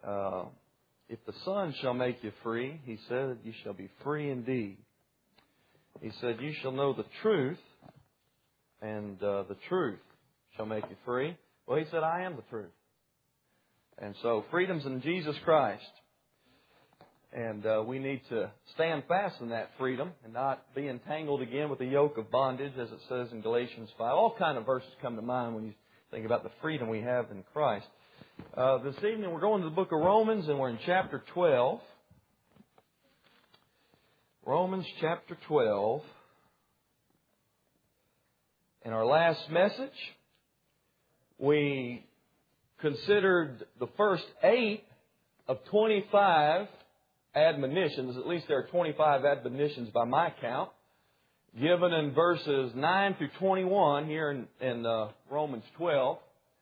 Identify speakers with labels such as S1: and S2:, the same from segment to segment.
S1: If the Son shall make you free, He said, you shall be free indeed. He said, you shall know the truth, and the truth shall make you free. Well, He said, I am the truth. And so freedom's in Jesus Christ. And we need to stand fast in that freedom and not be entangled again with the yoke of bondage, as it says in Galatians 5. All kind of verses come to mind when you think about the freedom we have in Christ. This evening we're going to the book of Romans, and we're in chapter 12. Romans chapter 12. In our last message, we considered the first 8 of 25 admonitions. At least there are 25 admonitions by my count, given in verses 9 through 21 here in Romans 12.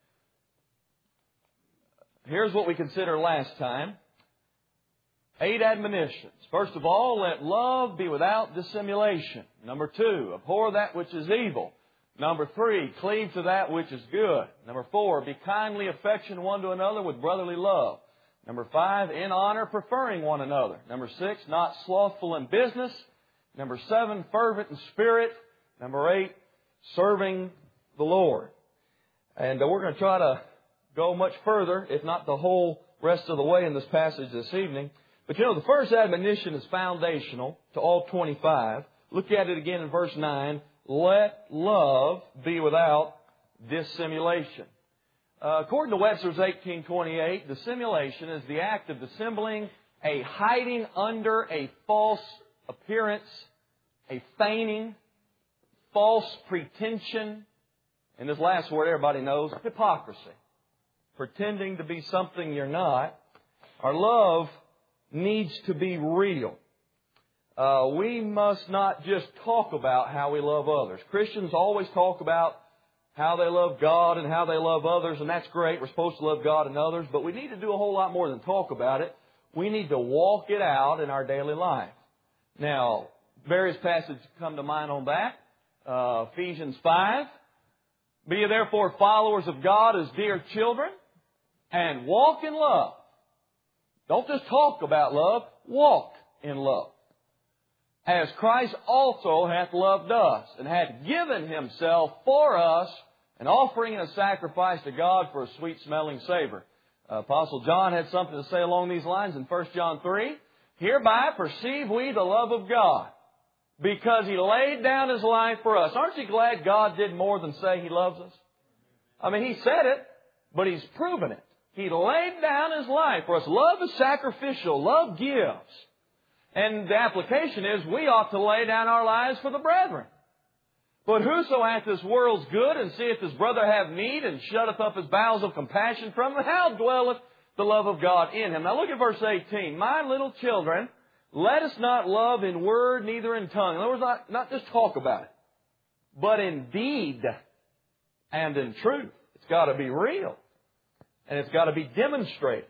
S1: Here's what we considered last time. 8 admonitions. First of all, let love be without dissimulation. Number 2, abhor that which is evil. Number 3, cleave to that which is good. Number 4, be kindly affectioned one to another with brotherly love. Number 5, in honor, preferring one another. Number 6, not slothful in business. Number 7, fervent in spirit. Number 8, serving the Lord. And we're going to try to go much further, if not the whole rest of the way in this passage this evening. But you know, the first admonition is foundational to all 25. Look at it again in verse 9. Let love be without dissimulation. According to Webster's 1828, dissimulation is the act of dissembling, a hiding under a false appearance, a feigning, false pretension, and this last word everybody knows, hypocrisy. Pretending to be something you're not. Our love needs to be real. We must not just talk about how we love others. Christians always talk about how they love God and how they love others, and that's great. We're supposed to love God and others, but we need to do a whole lot more than talk about it. We need to walk it out in our daily life. Now, various passages come to mind on that. Ephesians 5. Be ye therefore followers of God as dear children, and walk in love. Don't just talk about love, walk in love. As Christ also hath loved us, and hath given Himself for us, an offering and a sacrifice to God for a sweet-smelling savor. Apostle John had something to say along these lines in 1 John 3. Hereby perceive we the love of God, because He laid down His life for us. Aren't you glad God did more than say He loves us? I mean, He said it, but He's proven it. He laid down His life for us. Love is sacrificial. Love gives. And the application is we ought to lay down our lives for the brethren. But whoso hath this world's good and seeth his brother have need and shutteth up his bowels of compassion from him, how dwelleth the love of God in him? Now look at verse 18. My little children, let us not love in word, neither in tongue. In other words, not just talk about it, but in deed and in truth. It's got to be real. And it's got to be demonstrated.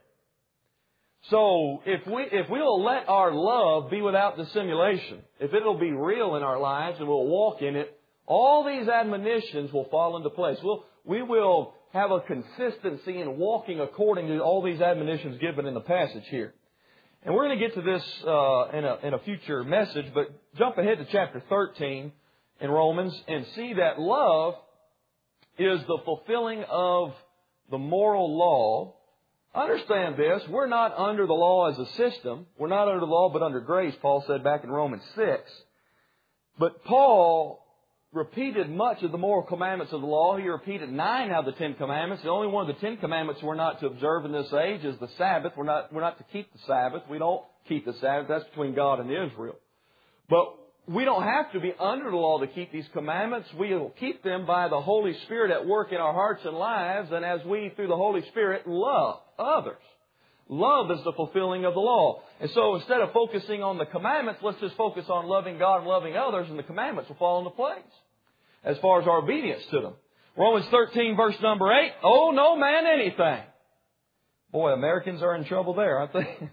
S1: So if we'll let our love be without dissimulation, if it'll be real in our lives and we'll walk in it, all these admonitions will fall into place. We will have a consistency in walking according to all these admonitions given in the passage here. And we're going to get to this in a future message, but jump ahead to chapter 13 in Romans and see that love is the fulfilling of the moral law. Understand this, we're not under the law as a system. We're not under the law but under grace, Paul said back in Romans 6. But Paul repeated much of the moral commandments of the law. He repeated 9 out of the 10 commandments. The only one of the 10 commandments we're not to observe in this age is the Sabbath. We're not to keep the Sabbath. We don't keep the Sabbath. That's between God and Israel. But we don't have to be under the law to keep these commandments. We will keep them by the Holy Spirit at work in our hearts and lives, and as we, through the Holy Spirit, love others. Love is the fulfilling of the law. And so instead of focusing on the commandments, let's just focus on loving God and loving others, and the commandments will fall into place as far as our obedience to them. Romans 13, verse number 8, owe no man anything. Boy, Americans are in trouble there, aren't they?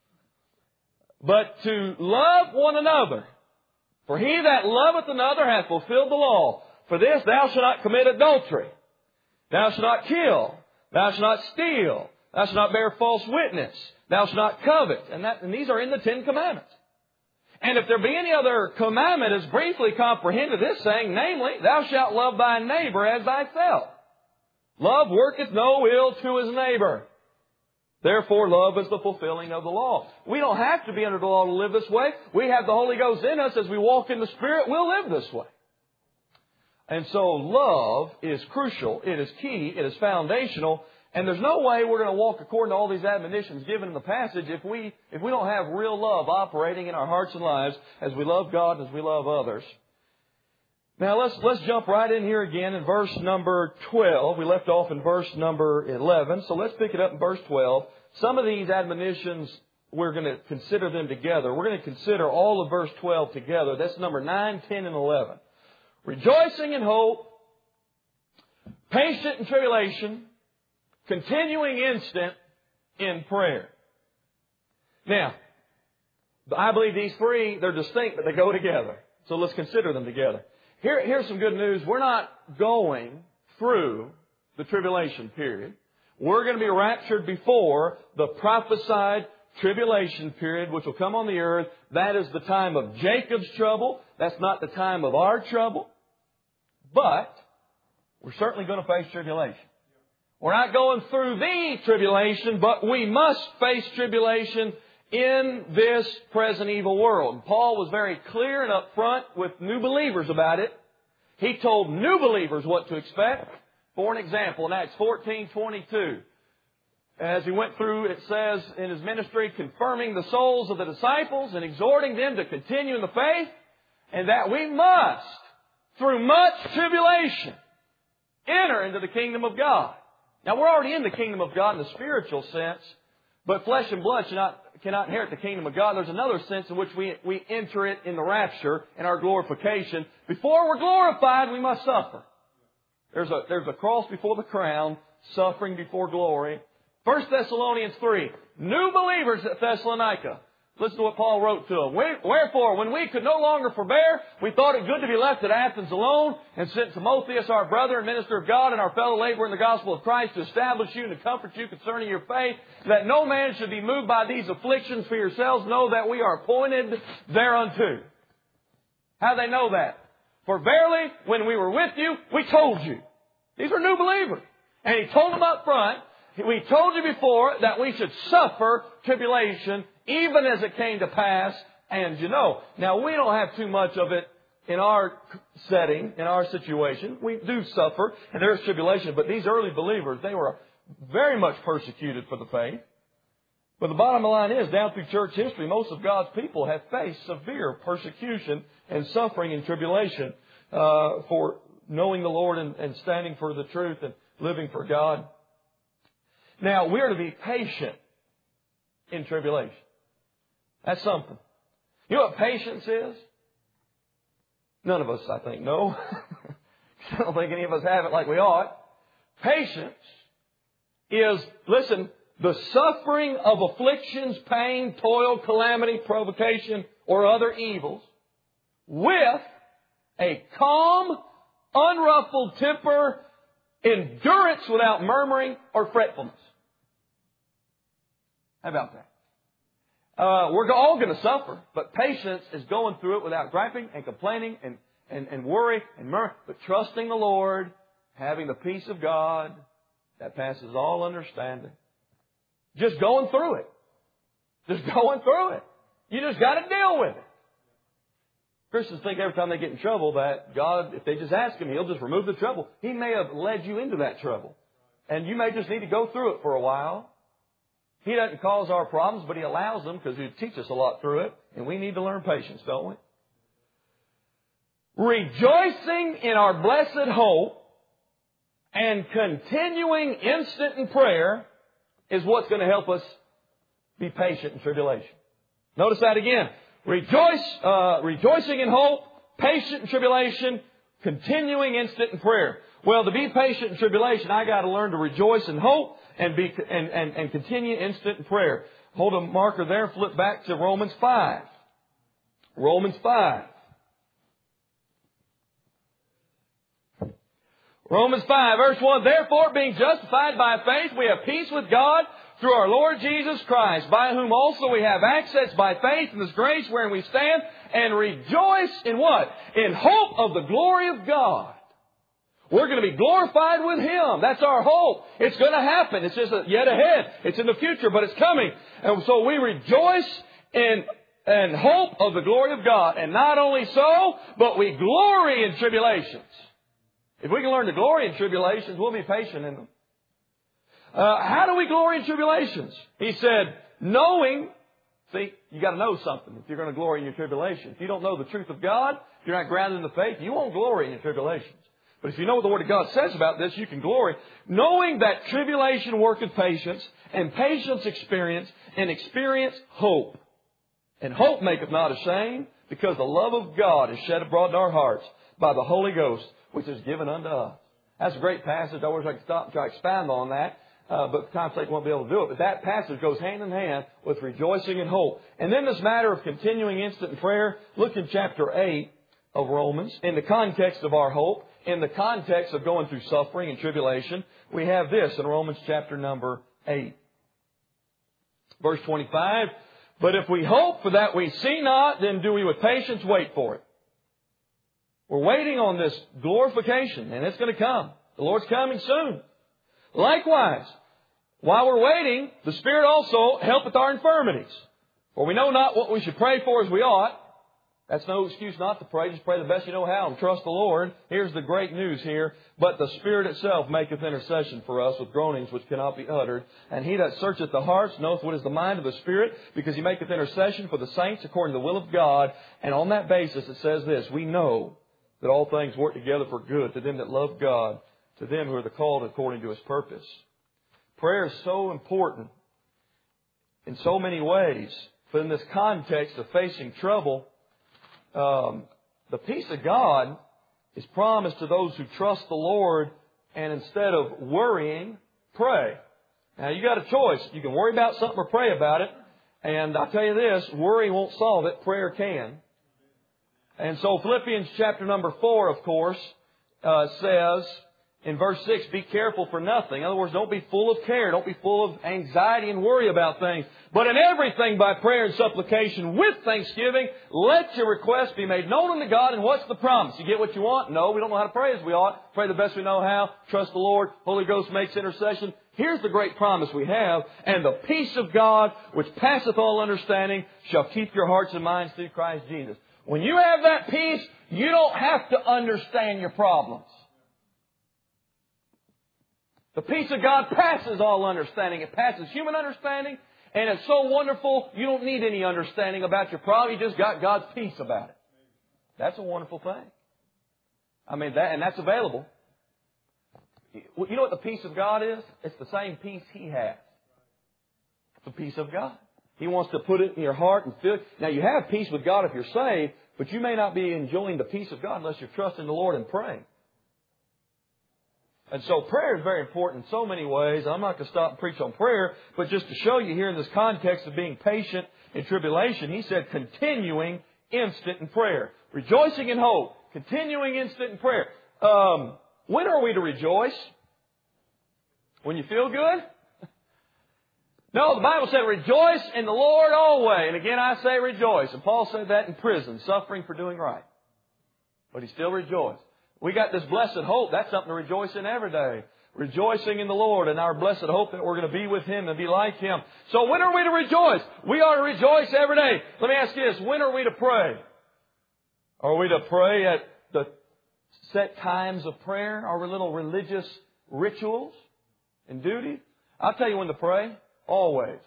S1: But to love one another. For he that loveth another hath fulfilled the law. For this, thou shalt not commit adultery. Thou shalt not kill. Thou shalt not steal. Thou shalt not bear false witness. Thou shalt not covet. And these are in the Ten Commandments. And if there be any other commandment as briefly comprehended this saying, namely, thou shalt love thy neighbor as thyself. Love worketh no ill to his neighbor. Therefore, love is the fulfilling of the law. We don't have to be under the law to live this way. We have the Holy Ghost in us. As we walk in the Spirit, we'll live this way. And so love is crucial. It is key. It is foundational. And there's no way we're going to walk according to all these admonitions given in the passage if we don't have real love operating in our hearts and lives as we love God and as we love others. Now let's jump right in here again in verse number 12. We left off in verse number 11. So let's pick it up in verse 12. Some of these admonitions, we're going to consider them together. We're going to consider all of verse 12 together. That's number 9, 10, and 11. Rejoicing in hope, patient in tribulation, continuing instant in prayer. Now, I believe these three, they're distinct, but they go together. So let's consider them together. Here's some good news. We're not going through the tribulation period. We're going to be raptured before the prophesied tribulation period, which will come on the earth. That is the time of Jacob's trouble. That's not the time of our trouble. But we're certainly going to face tribulation. We're not going through the tribulation, but we must face tribulation in this present evil world. And Paul was very clear and upfront with new believers about it. He told new believers what to expect. For an example, in Acts 14:22, as he went through, it says in his ministry, confirming the souls of the disciples and exhorting them to continue in the faith, and that we must, through much tribulation, enter into the kingdom of God. Now, we're already in the kingdom of God in the spiritual sense, but flesh and blood cannot inherit the kingdom of God. There's another sense in which we enter it in the rapture, in our glorification. Before we're glorified, we must suffer. There's a cross before the crown, suffering before glory. 1 Thessalonians 3, new believers at Thessalonica. Listen to what Paul wrote to them. Wherefore, when we could no longer forbear, we thought it good to be left at Athens alone, and sent Timotheus, our brother and minister of God, and our fellow laborer in the gospel of Christ, to establish you and to comfort you concerning your faith, that no man should be moved by these afflictions. For yourselves know that we are appointed thereunto. How do they know that? For verily, when we were with you, we told you. These are new believers. And he told them up front, we told you before that we should suffer tribulation, even as it came to pass. And you know, now we don't have too much of it in our setting, in our situation. We do suffer, and there's tribulation. But these early believers, they were very much persecuted for the faith. But the bottom line is, down through church history, most of God's people have faced severe persecution and suffering and tribulation for knowing the Lord and standing for the truth and living for God. Now, we're to be patient in tribulation. That's something. You know what patience is? None of us, I think, know. I don't think any of us have it like we ought. Patience is, listen, the suffering of afflictions, pain, toil, calamity, provocation, or other evils with a calm, unruffled temper, endurance without murmuring or fretfulness. How about that? We're all going to suffer, but patience is going through it without griping and complaining and worry and murmur, but trusting the Lord, having the peace of God that passes all understanding. Just going through it. Just going through it. You just got to deal with it. Christians think every time they get in trouble that God, if they just ask Him, He'll just remove the trouble. He may have led you into that trouble. And you may just need to go through it for a while. He doesn't cause our problems, but He allows them because He'll teach us a lot through it. And we need to learn patience, don't we? Rejoicing in our blessed hope and continuing instant in prayer is what's going to help us be patient in tribulation. Notice that again. Rejoicing in hope, patient in tribulation, continuing instant in prayer. Well, to be patient in tribulation, I got to learn to rejoice in hope and continue instant in prayer. Hold a marker there. Flip back to Romans 5. Romans 5. Romans 5, verse 1. Therefore, being justified by faith, we have peace with God through our Lord Jesus Christ, by whom also we have access by faith in this grace wherein we stand, and rejoice in what? In hope of the glory of God. We're going to be glorified with Him. That's our hope. It's going to happen. It's just yet ahead. It's in the future, but it's coming. And so we rejoice in hope of the glory of God. And not only so, but we glory in tribulations. If we can learn to glory in tribulations, we'll be patient in them. How do we glory in tribulations? He said, knowing. See, you got to know something if you're going to glory in your tribulation. If you don't know the truth of God, if you're not grounded in the faith, you won't glory in your tribulations. But if you know what the Word of God says about this, you can glory. Knowing that tribulation worketh patience, and patience experience, and experience hope. And hope maketh not ashamed, because the love of God is shed abroad in our hearts by the Holy Ghost, which is given unto us. That's a great passage. I wish I could stop and try to expound on that. But for time's sake, I won't be able to do it. But that passage goes hand in hand with rejoicing and hope. And then this matter of continuing instant in prayer, look in chapter 8 of Romans, in the context of our hope, in the context of going through suffering and tribulation. We have this in Romans chapter number 8. Verse 25, but if we hope for that we see not, then do we with patience wait for it. We're waiting on this glorification, and it's going to come. The Lord's coming soon. Likewise, while we're waiting, the Spirit also helpeth our infirmities. For we know not what we should pray for as we ought. That's no excuse not to pray. Just pray the best you know how and trust the Lord. Here's the great news here. But the Spirit itself maketh intercession for us with groanings which cannot be uttered. And He that searcheth the hearts knoweth what is the mind of the Spirit, because He maketh intercession for the saints according to the will of God. And on that basis it says this, we know that all things work together for good to them that love God, to them who are the called according to His purpose. Prayer is so important in so many ways. But in this context of facing trouble, the peace of God is promised to those who trust the Lord, and instead of worrying, pray. Now, you got a choice. You can worry about something or pray about it. And I'll tell you this, worry won't solve it. Prayer can. And so Philippians chapter number 4, of course, says in verse 6, be careful for nothing. In other words, don't be full of care. Don't be full of anxiety and worry about things. But in everything by prayer and supplication with thanksgiving, let your requests be made known unto God. And what's the promise? You get what you want? No, we don't know how to pray as we ought. Pray the best we know how. Trust the Lord. Holy Ghost makes intercession. Here's the great promise we have. And the peace of God, which passeth all understanding, shall keep your hearts and minds through Christ Jesus. When you have that peace, you don't have to understand your problems. The peace of God passes all understanding. It passes human understanding. And it's so wonderful, you don't need any understanding about your problem. You just got God's peace about it. That's a wonderful thing. I mean, that's available. You know what the peace of God is? It's the same peace He has. The peace of God. He wants to put it in your heart and feel it. Now, you have peace with God if you're saved, but you may not be enjoying the peace of God unless you're trusting the Lord and praying. And so prayer is very important in so many ways. I'm not going to stop and preach on prayer, but just to show you here in this context of being patient in tribulation, he said continuing instant in prayer. Rejoicing in hope. Continuing instant in prayer. When are we to rejoice? When you feel good? No, the Bible said rejoice in the Lord always. And again I say rejoice. And Paul said that in prison, suffering for doing right. But he still rejoiced. We got this blessed hope. That's something to rejoice in every day. Rejoicing in the Lord and our blessed hope that we're going to be with Him and be like Him. So when are we to rejoice? We are to rejoice every day. Let me ask you this. When are we to pray? Are we to pray at the set times of prayer? Are we little religious rituals and duties? I'll tell you when to pray. Always.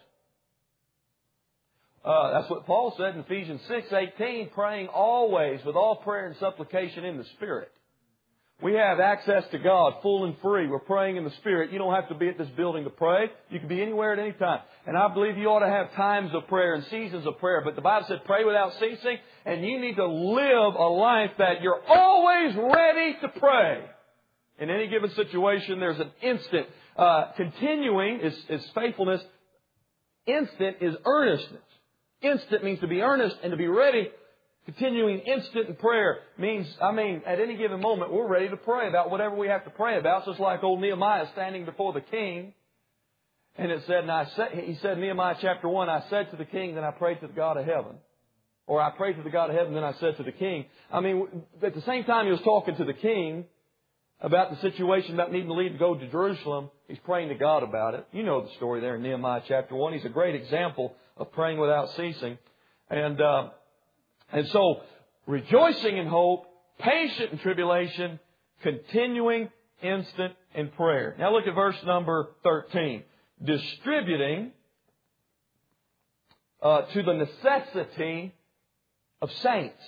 S1: That's what Paul said in Ephesians 6:18, praying always with all prayer and supplication in the Spirit. We have access to God full and free. We're praying in the Spirit. You don't have to be at this building to pray. You can be anywhere at any time. And I believe you ought to have times of prayer and seasons of prayer. But the Bible said pray without ceasing. And you need to live a life that you're always ready to pray. In any given situation, there's an instant. Continuing is faithfulness. Instant is earnestness. Instant means to be earnest and to be ready. Continuing instant in prayer means, at any given moment, we're ready to pray about whatever we have to pray about. So it's like old Nehemiah standing before the king. And it said, he said, Nehemiah chapter 1, I said to the king, then I prayed to the God of heaven. Or I prayed to the God of heaven, then I said to the king. I mean, at the same time he was talking to the king about the situation about needing to leave to go to Jerusalem, he's praying to God about it. You know the story there in Nehemiah chapter 1. He's a great example of praying without ceasing. And so, rejoicing in hope, patient in tribulation, continuing instant in prayer. Now look at verse number 13. Distributing to the necessity of saints.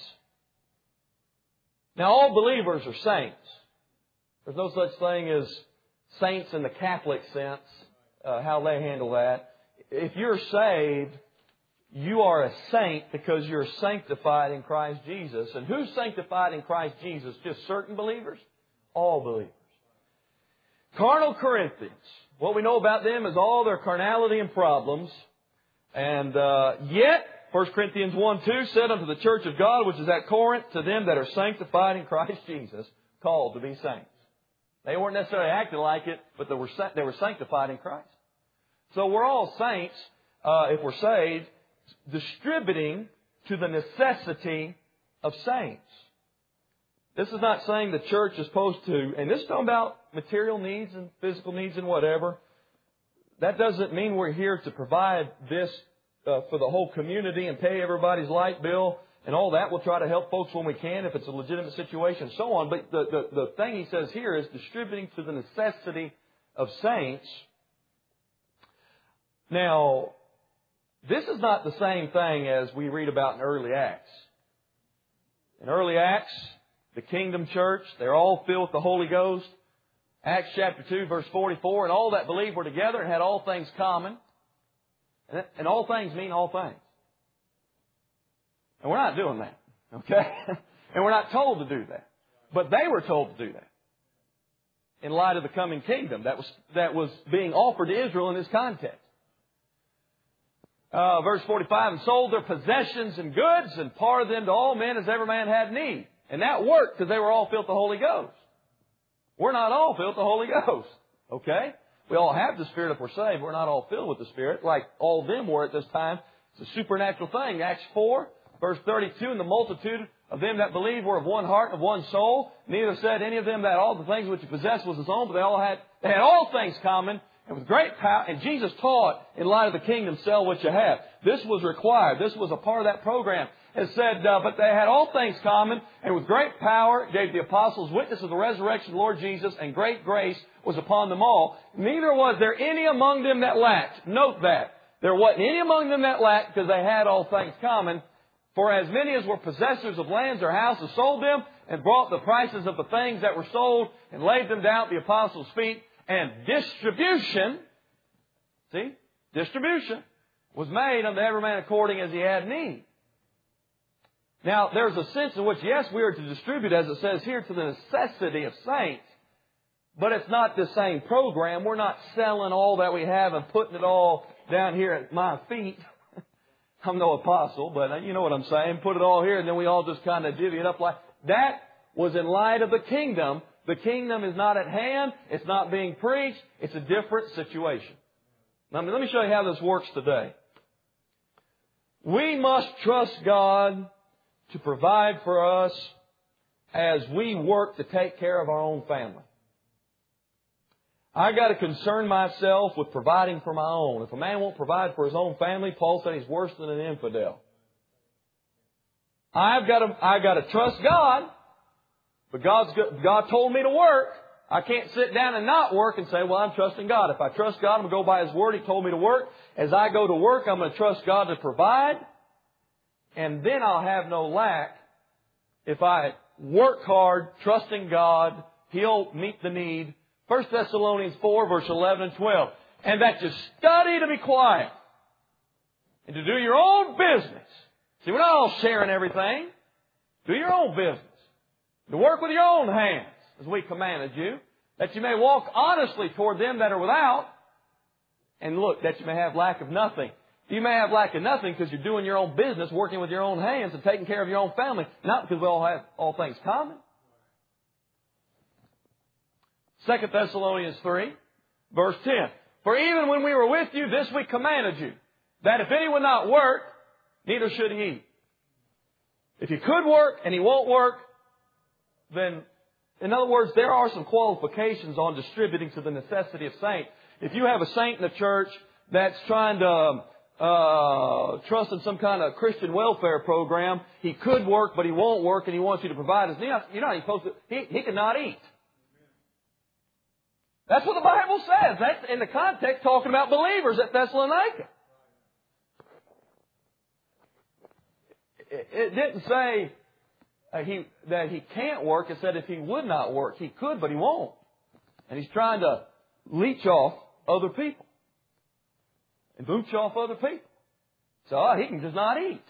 S1: Now all believers are saints. There's no such thing as saints in the Catholic sense, how they handle that. If you're saved, you are a saint because you're sanctified in Christ Jesus. And who's sanctified in Christ Jesus? Just certain believers? All believers. Carnal Corinthians. What we know about them is all their carnality and problems. And yet, 1 Corinthians 1:2 said unto the church of God, which is at Corinth, to them that are sanctified in Christ Jesus, called to be saints. They weren't necessarily acting like it, but they were sanctified in Christ. So we're all saints, if we're saved, distributing to the necessity of saints. This is not saying the church is supposed to, and this is talking about material needs and physical needs and whatever. That doesn't mean we're here to provide this for the whole community and pay everybody's light bill and all that. We'll try to help folks when we can if it's a legitimate situation and so on. But the thing he says here is distributing to the necessity of saints. Now, this is not the same thing as we read about in early Acts. In early Acts, the kingdom church, they're all filled with the Holy Ghost. Acts chapter 2, verse 44, and all that believed were together and had all things common. And all things mean all things. And we're not doing that, okay? And we're not told to do that. But they were told to do that. In light of the coming kingdom that was being offered to Israel in this context. Verse 45, and sold their possessions and goods and parted them to all men as every man had need. And that worked because they were all filled with the Holy Ghost. We're not all filled with the Holy Ghost. Okay? We all have the Spirit if we're saved. We're not all filled with the Spirit like all of them were at this time. It's a supernatural thing. Acts 4, verse 32, and the multitude of them that believed were of one heart and of one soul. Neither said any of them that all the things which he possessed was his own, but they had all things common. And with great power, and Jesus taught, in light of the kingdom, sell what you have. This was required. This was a part of that program. It said, but they had all things common, and with great power gave the apostles witness of the resurrection of the Lord Jesus, and great grace was upon them all. Neither was there any among them that lacked. Note that. There wasn't any among them that lacked, because they had all things common. For as many as were possessors of lands or houses sold them, and brought the prices of the things that were sold, and laid them down at the apostles' feet. And distribution was made unto every man according as he had need. Now, there's a sense in which, yes, we are to distribute, as it says here, to the necessity of saints. But it's not the same program. We're not selling all that we have and putting it all down here at my feet. I'm no apostle, but you know what I'm saying. Put it all here, and then we all just kind of divvy it up like that. Was in light of the kingdom. The kingdom is not at hand. It's not being preached. It's a different situation. Now, let me show you how this works today. We must trust God to provide for us as we work to take care of our own family. I got to concern myself with providing for my own. If a man won't provide for his own family, Paul said he's worse than an infidel. I've got to trust God. But God told me to work. I can't sit down and not work and say, well, I'm trusting God. If I trust God, I'm going to go by His Word. He told me to work. As I go to work, I'm going to trust God to provide. And then I'll have no lack. If I work hard, trusting God, He'll meet the need. 1 Thessalonians 4, verse 11 and 12. And that you study to be quiet. And to do your own business. See, we're not all sharing everything. Do your own business. To work with your own hands, as we commanded you, that you may walk honestly toward them that are without, and look, that you may have lack of nothing. You may have lack of nothing because you're doing your own business, working with your own hands, and taking care of your own family, not because we all have all things common. 2 Thessalonians 3, verse 10. For even when we were with you, this we commanded you, that if any would not work, neither should he eat. If he could work and he won't work, then, in other words, there are some qualifications on distributing to the necessity of saints. If you have a saint in the church that's trying to trust in some kind of Christian welfare program, he could work, but he won't work, and he wants you to provide his needs, you know, he's supposed to, he cannot eat. That's what the Bible says. That's in the context talking about believers at Thessalonica. It didn't say that he can't work. It said if he would not work, he could, but he won't. And he's trying to leech off other people. And mooch off other people. So he can just not eat.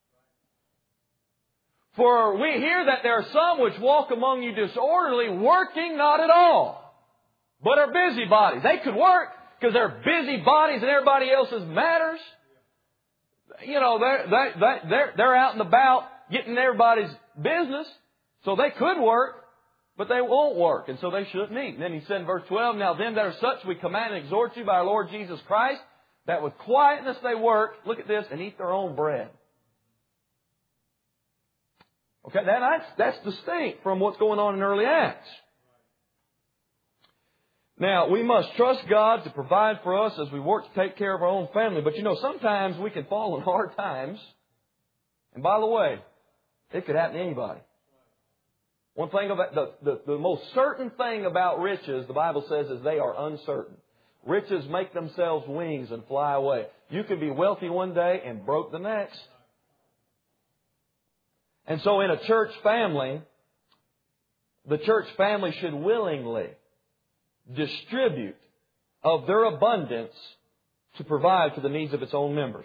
S1: For we hear that there are some which walk among you disorderly, working not at all, but are busybodies. They could work because they're busybodies and everybody else's matters. You know, they're out and about getting everybody's business. So they could work, but they won't work. And so they shouldn't eat. And then he said in verse 12, now them that are such we command and exhort you by our Lord Jesus Christ, that with quietness they work, look at this, and eat their own bread. Okay, that's distinct from what's going on in early Acts. Now, we must trust God to provide for us as we work to take care of our own family. But you know, sometimes we can fall in hard times. And by the way, it could happen to anybody. One thing about the most certain thing about riches, the Bible says, is they are uncertain. Riches make themselves wings and fly away. You can be wealthy one day and broke the next. And so in a church family, the church family should willingly distribute of their abundance to provide for the needs of its own members.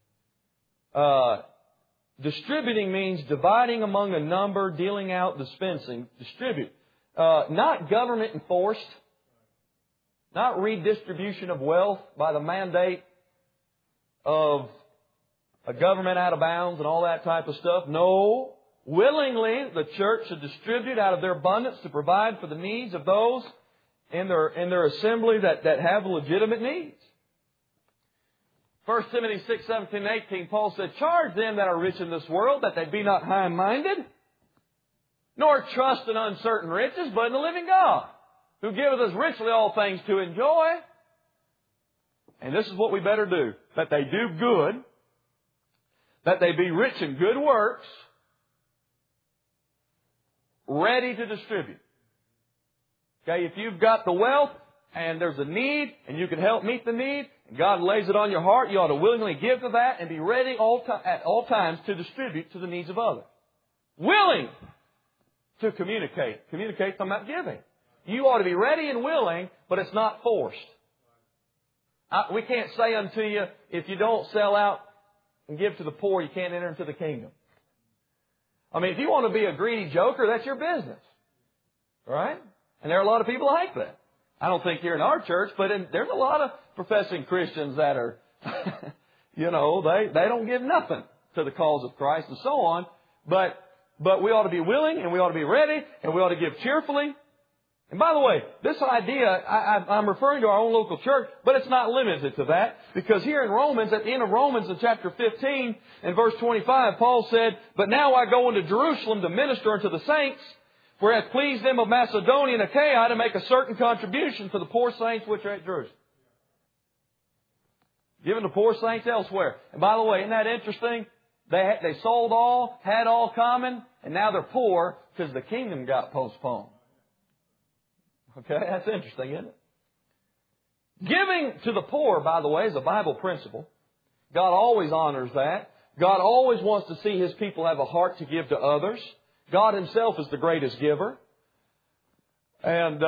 S1: Distributing means dividing among a number, dealing out, dispensing. Distribute. Not government enforced. Not redistribution of wealth by the mandate of a government out of bounds and all that type of stuff. No. Willingly, the church should distribute out of their abundance to provide for the needs of those in their assembly that have legitimate needs. 1 Timothy 6, 17 and 18, Paul said, charge them that are rich in this world, that they be not high-minded, nor trust in uncertain riches, but in the living God, who giveth us richly all things to enjoy. And this is what we better do, that they do good, that they be rich in good works, ready to distribute. Okay, if you've got the wealth and there's a need and you can help meet the need, and God lays it on your heart, you ought to willingly give to that and be ready at all times to distribute to the needs of others. Willing to communicate. Communicate about giving. You ought to be ready and willing, but it's not forced. We can't say unto you, if you don't sell out and give to the poor, you can't enter into the kingdom. I mean, if you want to be a greedy joker, that's your business. Right? And there are a lot of people like that. I don't think here in our church, but there's a lot of professing Christians that are, you know, they don't give nothing to the cause of Christ and so on. But we ought to be willing and we ought to be ready and we ought to give cheerfully. And by the way, this idea, I'm referring to our own local church, but it's not limited to that. Because here in Romans, at the end of Romans in chapter 15 and verse 25, Paul said, but now I go into Jerusalem to minister unto the saints, for it hath pleased them of Macedonia and Achaia to make a certain contribution for the poor saints which are at Jerusalem. Given to poor saints elsewhere. And by the way, isn't that interesting? They sold all, had all common, and now they're poor because the kingdom got postponed. Okay, that's interesting, isn't it? Giving to the poor, by the way, is a Bible principle. God always honors that. God always wants to see His people have a heart to give to others. God Himself is the greatest giver. And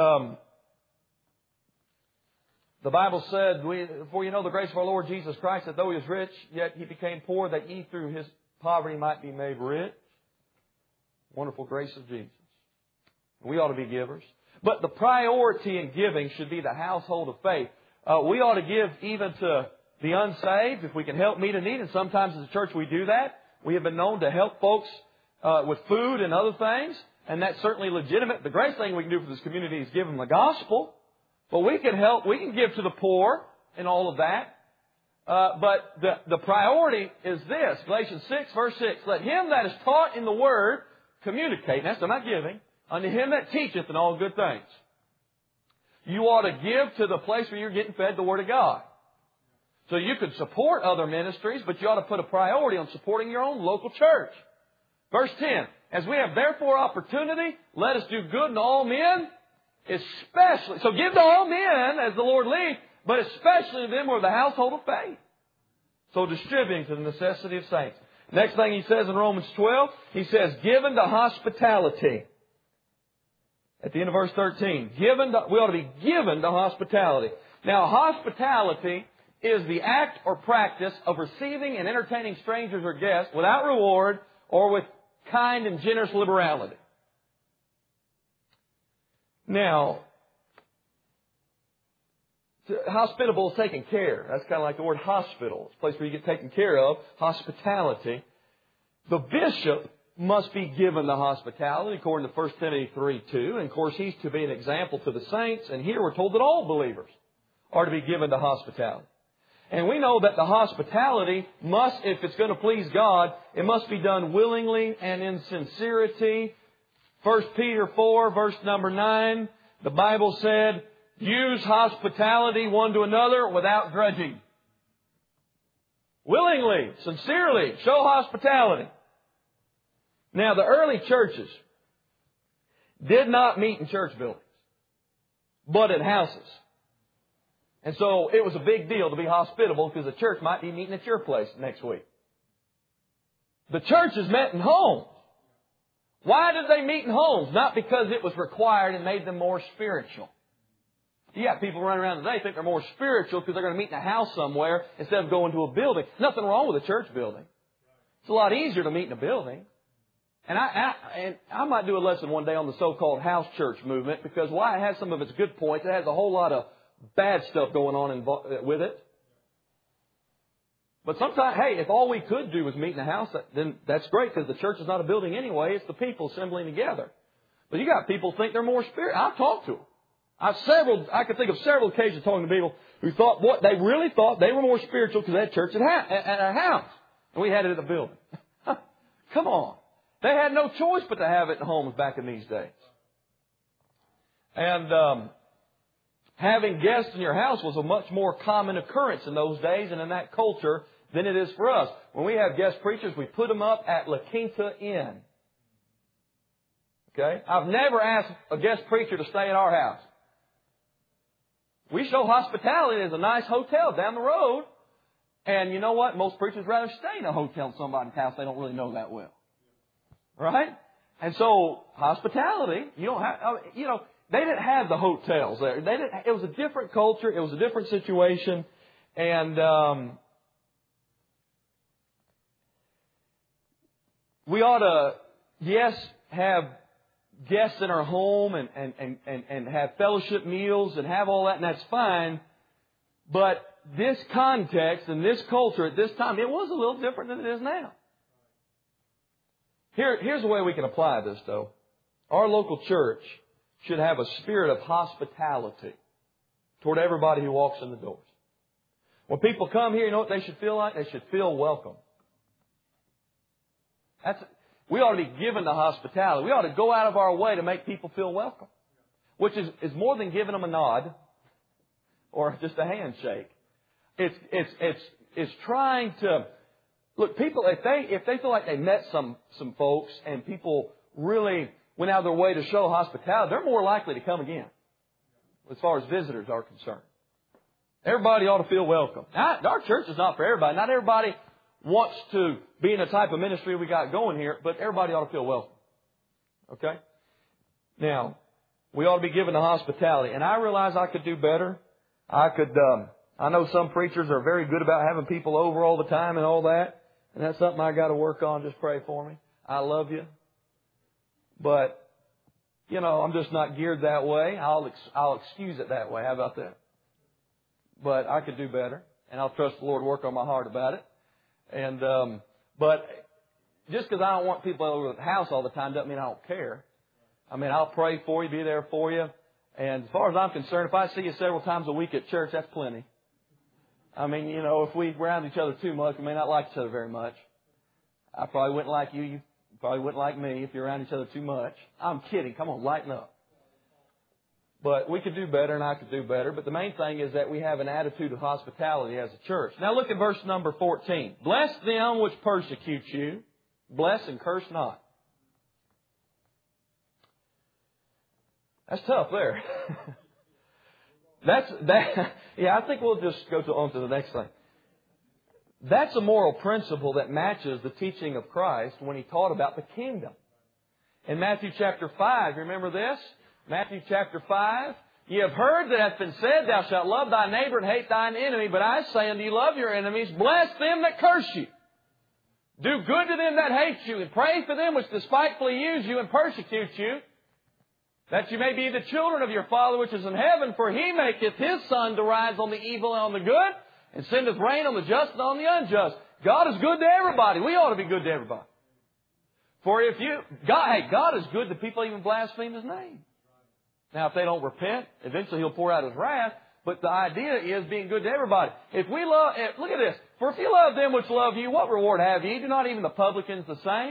S1: the Bible said, for you know the grace of our Lord Jesus Christ, that though He was rich, yet He became poor, that ye through His poverty might be made rich. Wonderful grace of Jesus. We ought to be givers. But the priority in giving should be the household of faith. We ought to give even to the unsaved if we can help meet a need. And sometimes as a church we do that. We have been known to help folks with food and other things. And that's certainly legitimate. The greatest thing we can do for this community is give them the gospel. But we can help, we can give to the poor and all of that. But the priority is this. Galatians 6, verse 6. Let him that is taught in the Word communicate. That's not giving. Unto him that teacheth in all good things. You ought to give to the place where you're getting fed the Word of God. So you could support other ministries, but you ought to put a priority on supporting your own local church. Verse 10. As we have therefore opportunity, let us do good to all men, especially. So give to all men as the Lord leads, but especially to them who are the household of faith. So distributing to the necessity of saints. Next thing he says in Romans 12, he says, given to hospitality. At the end of verse 13, we ought to be given to hospitality. Now, hospitality is the act or practice of receiving and entertaining strangers or guests without reward or with kind and generous liberality. Now, hospitable is taking care. That's kind of like the word hospital. It's a place where you get taken care of. Hospitality. The bishop must be given the hospitality according to 1 Timothy 3:2. And of course, he's to be an example to the saints. And here we're told that all believers are to be given the hospitality. And we know that the hospitality must, if it's going to please God, it must be done willingly and in sincerity. 1 Peter 4, verse number 9, the Bible said, use hospitality one to another without grudging. Willingly, sincerely, show hospitality. Now, the early churches did not meet in church buildings, but in houses. And so it was a big deal to be hospitable because the church might be meeting at your place next week. The churches met in homes. Why did they meet in homes? Not because it was required and made them more spiritual. You got people running around today think they're more spiritual because they're going to meet in a house somewhere instead of going to a building. Nothing wrong with a church building. It's a lot easier to meet in a building. And I might do a lesson one day on the so-called house church movement because while it has some of its good points, it has a whole lot of bad stuff going on with it. But sometimes, hey, if all we could do was meet in a house, then that's great because the church is not a building anyway. It's the people assembling together. But you got people who think they're more spiritual. I've talked to them. I could think of several occasions talking to people who thought they really thought they were more spiritual because they had church at our house. And we had it at a building. Come on. They had no choice but to have it in homes back in these days. And having guests in your house was a much more common occurrence in those days and in that culture than it is for us. When we have guest preachers, we put them up at La Quinta Inn. Okay? I've never asked a guest preacher to stay at our house. We show hospitality. There's a nice hotel down the road. And you know what? Most preachers rather stay in a hotel in somebody's house they don't really know that well. Right? And so, hospitality, they didn't have the hotels there. It was a different culture. It was a different situation. And we ought to, yes, have guests in our home and have fellowship meals and have all that, and that's fine. But this context and this culture at this time, it was a little different than it is now. Here's the way we can apply this, though. Our local church should have a spirit of hospitality toward everybody who walks in the doors. When people come here, you know what they should feel like? They should feel welcome. We ought to be given the hospitality. We ought to go out of our way to make people feel welcome, which is more than giving them a nod or just a handshake. It's trying to look. People, if they feel like they met some folks and people really went out of their way to show hospitality, they're more likely to come again. As far as visitors are concerned, everybody ought to feel welcome. Now, our church is not for everybody. Not everybody wants to be in the type of ministry we got going here, but everybody ought to feel welcome. Okay? Now, we ought to be given the hospitality. And I realize I could do better. I know some preachers are very good about having people over all the time and all that. And that's something I got to work on. Just pray for me. I love you. But, I'm just not geared that way. I'll excuse it that way. How about that? But I could do better. And I'll trust the Lord to work on my heart about it. And, but just because I don't want people over at the house all the time doesn't mean I don't care. I mean, I'll pray for you, be there for you. And as far as I'm concerned, if I see you several times a week at church, that's plenty. I mean, you know, if we around each other too much, we may not like each other very much. I probably wouldn't like you. You probably wouldn't like me if you're around each other too much. I'm kidding. Come on, lighten up. But we could do better and I could do better. But the main thing is that we have an attitude of hospitality as a church. Now look at verse number 14. Bless them which persecute you. Bless and curse not. That's tough there. Yeah, I think we'll just go on to the next thing. That's a moral principle that matches the teaching of Christ when He taught about the kingdom. In Matthew chapter 5, remember this? Matthew chapter 5, ye have heard that hath been said, thou shalt love thy neighbor and hate thine enemy. But I say unto you, love your enemies, bless them that curse you. Do good to them that hate you, and pray for them which despitefully use you and persecute you, that you may be the children of your Father which is in heaven. For He maketh His sun to rise on the evil and on the good, and sendeth rain on the just and on the unjust. God is good to everybody. We ought to be good to everybody. For if you... God is good to people even blaspheme His name. Now, if they don't repent, eventually He'll pour out His wrath. But the idea is being good to everybody. Look at this. For if you love them which love you, what reward have ye? Do not even the publicans the same?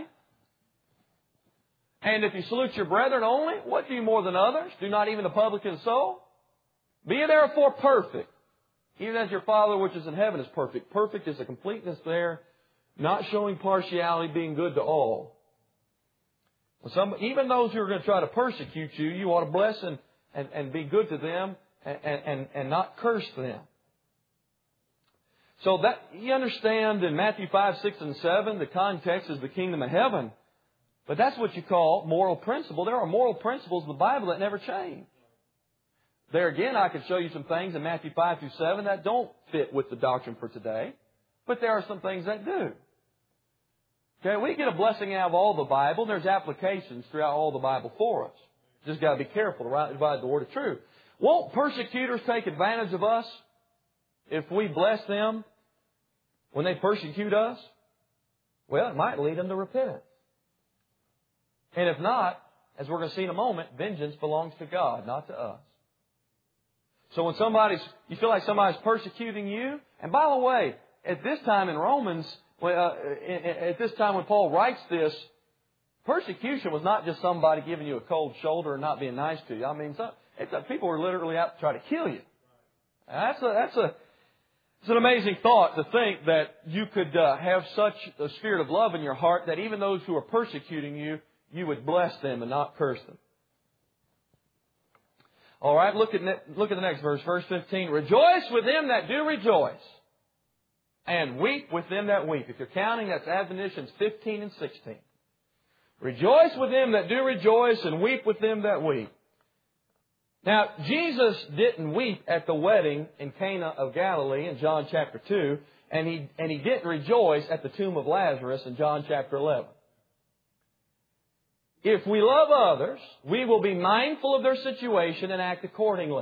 S1: And if you salute your brethren only, what do you more than others? Do not even the publicans so? Be ye therefore perfect, even as your Father which is in heaven is perfect. Perfect is a completeness there, not showing partiality, being good to all. Even those who are going to try to persecute you, you ought to bless and be good to them and not curse them. So that you understand in Matthew 5, 6, and 7, the context is the kingdom of heaven. But that's what you call moral principle. There are moral principles in the Bible that never change. There again, I could show you some things in Matthew 5 through 7 that don't fit with the doctrine for today. But there are some things that do. Okay, we get a blessing out of all the Bible. There's applications throughout all the Bible for us. Just got to be careful to rightly divide the word of truth. Won't persecutors take advantage of us if we bless them when they persecute us? Well, it might lead them to repentance. And if not, as we're going to see in a moment, vengeance belongs to God, not to us. So when you feel like somebody's persecuting you, and by the way, at this time in Romans, at this time when Paul writes this, persecution was not just somebody giving you a cold shoulder and not being nice to you. I mean, people were literally out to try to kill you. It's an amazing thought to think that you could have such a spirit of love in your heart that even those who are persecuting you, you would bless them and not curse them. All right, look at the next verse, verse 15. Rejoice with them that do rejoice, and weep with them that weep. If you're counting, that's admonitions 15 and 16. Rejoice with them that do rejoice, and weep with them that weep. Now, Jesus didn't weep at the wedding in Cana of Galilee in John chapter 2, and he didn't rejoice at the tomb of Lazarus in John chapter 11. If we love others, we will be mindful of their situation and act accordingly.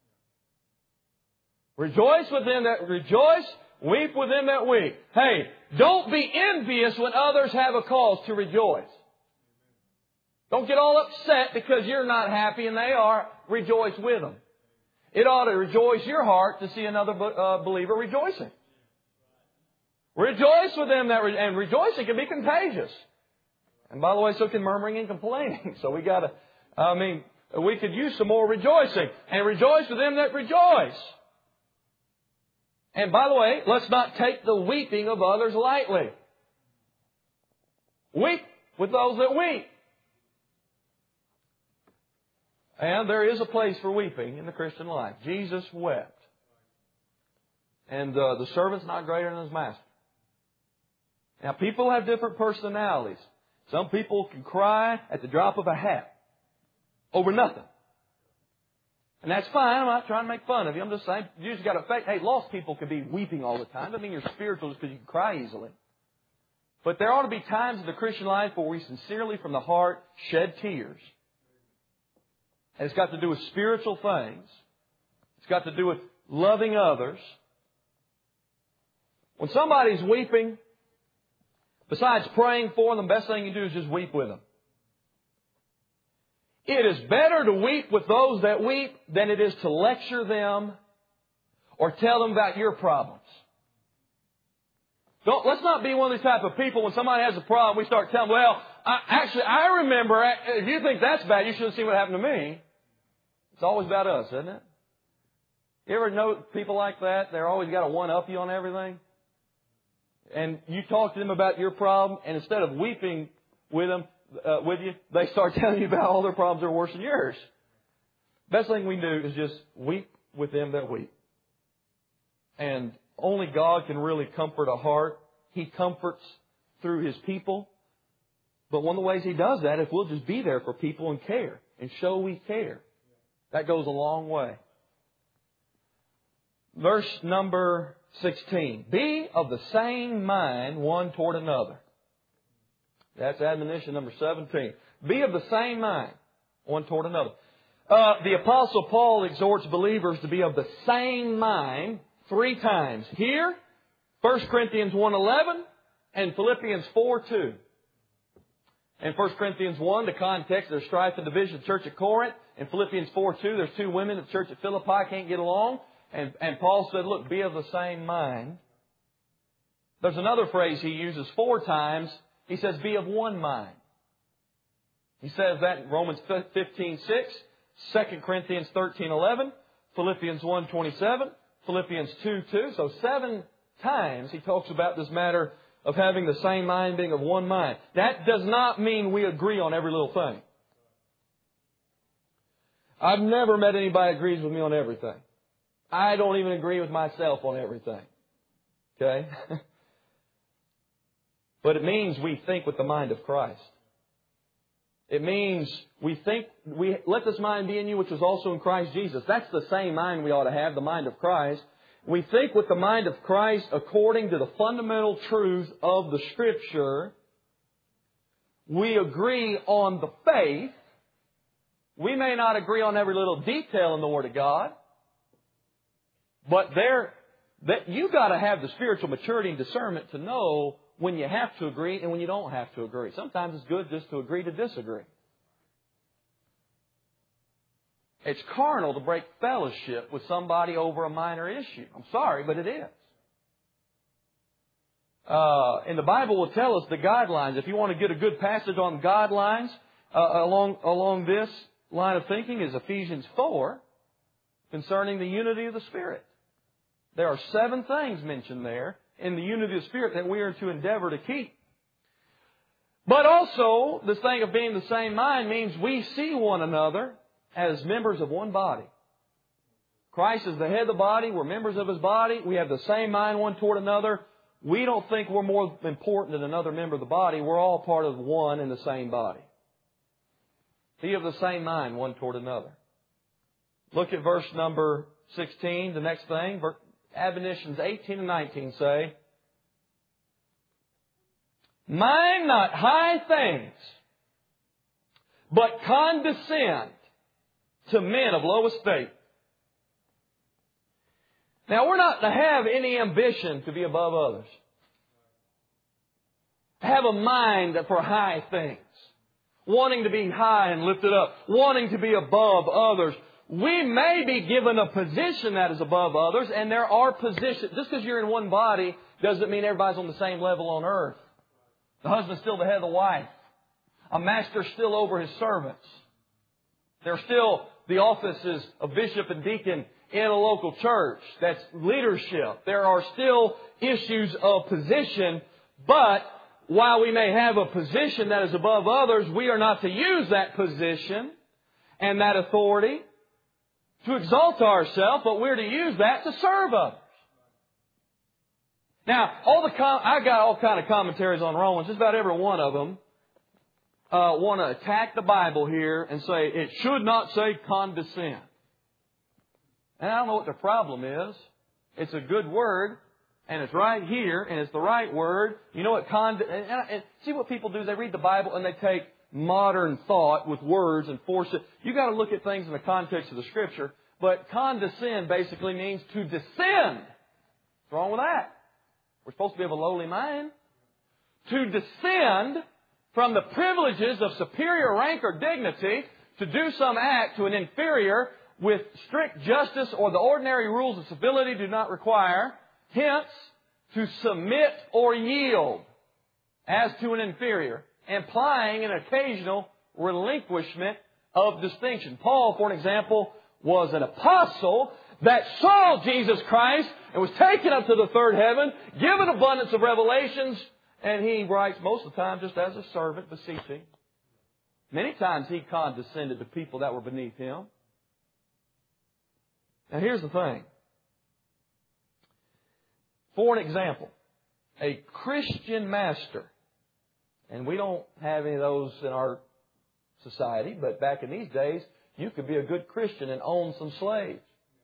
S1: Rejoice with them that rejoice, weep with them that weep. Hey, don't be envious when others have a cause to rejoice. Don't get all upset because you're not happy and they are. Rejoice with them. It ought to rejoice your heart to see another believer rejoicing. Rejoice with them and rejoicing can be contagious. And by the way, so can murmuring and complaining. So we could use some more rejoicing. And rejoice with them that rejoice. And by the way, let's not take the weeping of others lightly. Weep with those that weep. And there is a place for weeping in the Christian life. Jesus wept. And the servant's not greater than his master. Now, people have different personalities. Some people can cry at the drop of a hat over nothing. And that's fine. I'm not trying to make fun of you. I'm just saying, you just got to faith. Hey, lost people can be weeping all the time. Doesn't mean you're spiritual just because you can cry easily. But there ought to be times in the Christian life where we sincerely from the heart shed tears. And it's got to do with spiritual things. It's got to do with loving others. When somebody's weeping, besides praying for them, the best thing you do is just weep with them. It is better to weep with those that weep than it is to lecture them or tell them about your problems. Let's not be one of these type of people when somebody has a problem, we start telling them, well, I remember, if you think that's bad, you should have seen what happened to me. It's always about us, isn't it? You ever know people like that? They're always got to one-up you on everything. And you talk to them about your problem, and instead of weeping with you, they start telling you about all their problems that are worse than yours. Best thing we do is just weep with them that weep. And only God can really comfort a heart. He comforts through His people. But one of the ways He does that is we'll just be there for people and care and show we care. That goes a long way. Verse number 16. Be of the same mind one toward another. That's admonition number 17. Be of the same mind one toward another. The Apostle Paul exhorts believers to be of the same mind 3 times. Here, 1 Corinthians 1:11 and Philippians 4:2. In 1 Corinthians 1, the context, there's strife and division at the church at Corinth. In Philippians 4:2, there's 2 women at the church at Philippi can't get along. And Paul said, look, be of the same mind. There's another phrase he uses 4 times. He says, be of one mind. He says that in Romans 15:6, 2 Corinthians 13:11, Philippians 1:27, Philippians 2:2. So 7 times he talks about this matter of having the same mind, being of one mind. That does not mean we agree on every little thing. I've never met anybody who agrees with me on everything. I don't even agree with myself on everything. Okay? But it means we think with the mind of Christ. It means let this mind be in you which was also in Christ Jesus. That's the same mind we ought to have, the mind of Christ. We think with the mind of Christ according to the fundamental truths of the Scripture. We agree on the faith. We may not agree on every little detail in the Word of God. But you got to have the spiritual maturity and discernment to know when you have to agree and when you don't have to agree. Sometimes it's good just to agree to disagree. It's carnal to break fellowship with somebody over a minor issue. I'm sorry, but it is. And the Bible will tell us the guidelines. If you want to get a good passage on guidelines along this line of thinking is Ephesians 4 concerning the unity of the Spirit. There are 7 things mentioned there in the unity of the Spirit that we are to endeavor to keep. But also, this thing of being the same mind means we see one another as members of one body. Christ is the head of the body. We're members of His body. We have the same mind one toward another. We don't think we're more important than another member of the body. We're all part of one in the same body. Be of the same mind one toward another. Look at verse number 16, the next thing. Admonitions 18 and 19 say, mind not high things, but condescend to men of low estate. Now, we're not to have any ambition to be above others. Have a mind for high things. Wanting to be high and lifted up. Wanting to be above others. We may be given a position that is above others, and there are positions. Just because you're in one body doesn't mean everybody's on the same level on earth. The husband's still the head of the wife. A master's still over his servants. There's still the offices of bishop and deacon in a local church. That's leadership. There are still issues of position, but while we may have a position that is above others, we are not to use that position and that authority to exalt ourselves, but we're to use that to serve others. Now, I got all kind of commentaries on Romans. Just about every one of them want to attack the Bible here and say it should not say condescend. And I don't know what the problem is. It's a good word, and it's right here, and it's the right word. You know what and see what people do? They read the Bible and they take modern thought with words and force it. You got to look at things in the context of the Scripture. But condescend basically means to descend. What's wrong with that? We're supposed to be of a lowly mind. To descend from the privileges of superior rank or dignity to do some act to an inferior with strict justice or the ordinary rules of civility do not require. Hence, to submit or yield as to an inferior, implying an occasional relinquishment of distinction. Paul, for an example, was an apostle that saw Jesus Christ and was taken up to the third heaven, given abundance of revelations, and he writes most of the time just as a servant, beseeching. Many times he condescended to people that were beneath him. Now here's the thing. For an example, a Christian master, and we don't have any of those in our society, but back in these days, you could be a good Christian and own some slaves.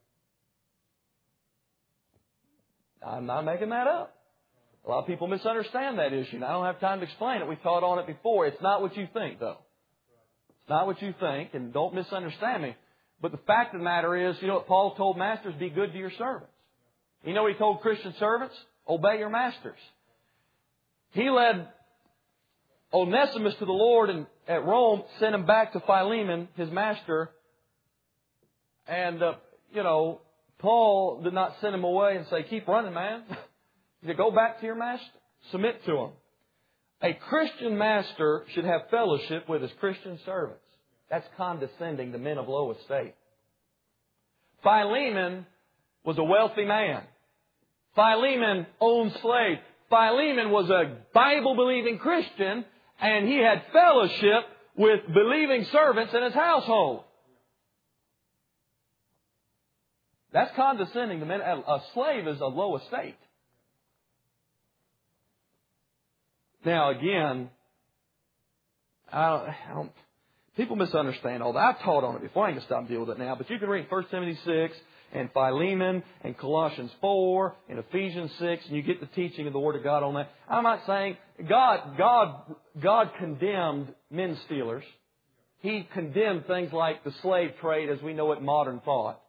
S1: I'm not making that up. A lot of people misunderstand that issue, and I don't have time to explain it. We've taught on it before. It's not what you think, though. It's not what you think, and don't misunderstand me. But the fact of the matter is, you know what Paul told masters? Be good to your servants. You know what he told Christian servants? Obey your masters. He led Onesimus to the Lord at Rome, sent him back to Philemon, his master. And, Paul did not send him away and say, keep running, man. He said, go back to your master. Submit to him. A Christian master should have fellowship with his Christian servants. That's condescending to men of low estate. Philemon was a wealthy man. Philemon owned slaves. Philemon was a Bible-believing Christian, and he had fellowship with believing servants in his household. That's condescending to men. A slave is a low estate. Now, again, people misunderstand all that. I've taught on it before. I ain't going to stop dealing with it now. But you can read 1 Timothy 6 and Philemon and Colossians 4 and Ephesians 6, and you get the teaching of the Word of God on that. I'm not saying God condemned men stealers. He condemned things like the slave trade as we know it in modern thought.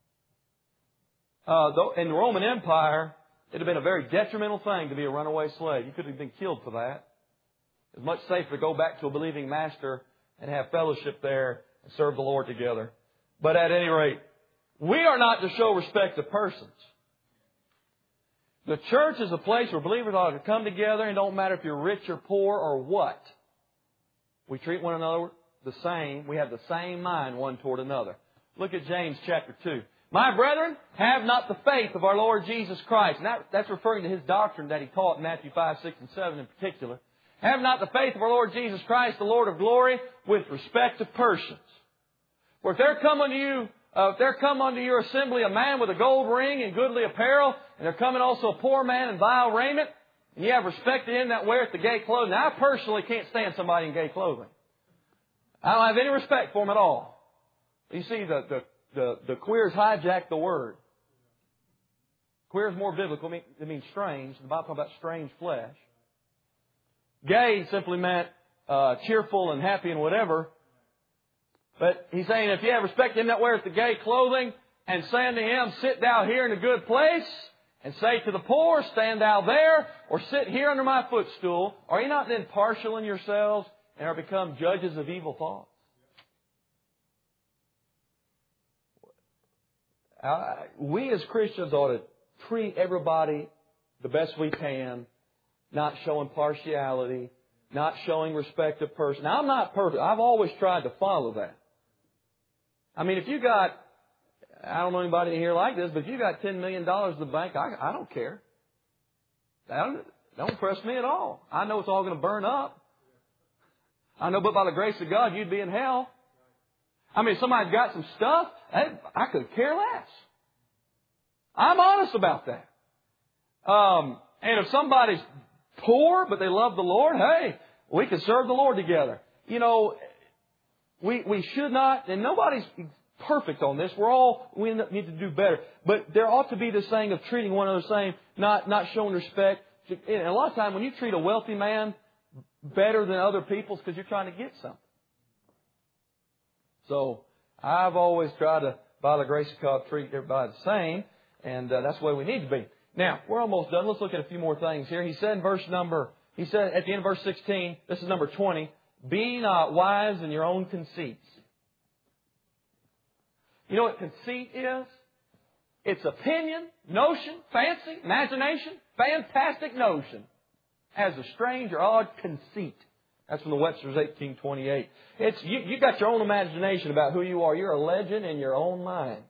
S1: In the Roman Empire, it would have been a very detrimental thing to be a runaway slave. You could have been killed for that. It's much safer to go back to a believing master and have fellowship there and serve the Lord together. But at any rate, we are not to show respect to persons. The church is a place where believers ought to come together, and it don't matter if you're rich or poor or what. We treat one another the same. We have the same mind one toward another. Look at James chapter 2. My brethren, have not the faith of our Lord Jesus Christ. And that's referring to His doctrine that He taught in Matthew 5, 6, and 7 in particular. Have not the faith of our Lord Jesus Christ, the Lord of glory, with respect to persons. For if there come unto your assembly a man with a gold ring and goodly apparel, and there cometh also a poor man in vile raiment, and ye have respect to him that weareth the gay clothing. Now, I personally can't stand somebody in gay clothing. I don't have any respect for them at all. You see, the queers hijacked the word. Queer is more biblical. It means strange. The Bible talks about strange flesh. Gay simply meant cheerful and happy and whatever. But he's saying, if you have respect to him that weareth the gay clothing, and say unto him, sit thou here in a good place, and say to the poor, stand thou there, or sit here under my footstool, are ye not then partial in yourselves, and are become judges of evil thoughts? We as Christians ought to treat everybody the best we can, not showing partiality, not showing respect of person. Now, I'm not perfect. I've always tried to follow that. I mean, if you got, I don't know anybody in here like this, but if you got $10 million in the bank, I don't care. That don't impress me at all. I know it's all going to burn up. I know, but by the grace of God, you'd be in hell. I mean, if somebody's got some stuff, I could care less. I'm honest about that. And if somebody's poor, but they love the Lord, hey, we can serve the Lord together. You know, we should not, and nobody's perfect on this. We need to do better. But there ought to be this thing of treating one another the same, not showing respect. And a lot of times when you treat a wealthy man better than other people, it's because you're trying to get something. So I've always tried to, by the grace of God, treat everybody the same. And that's the way we need to be. Now, we're almost done. Let's look at a few more things here. He said at the end of verse 16, this is number 20, be not wise in your own conceits. You know what conceit is? It's opinion, notion, fancy, imagination, fantastic notion. As a strange or odd conceit. That's from the Webster's 1828. You got your own imagination about who you are. You're a legend in your own mind.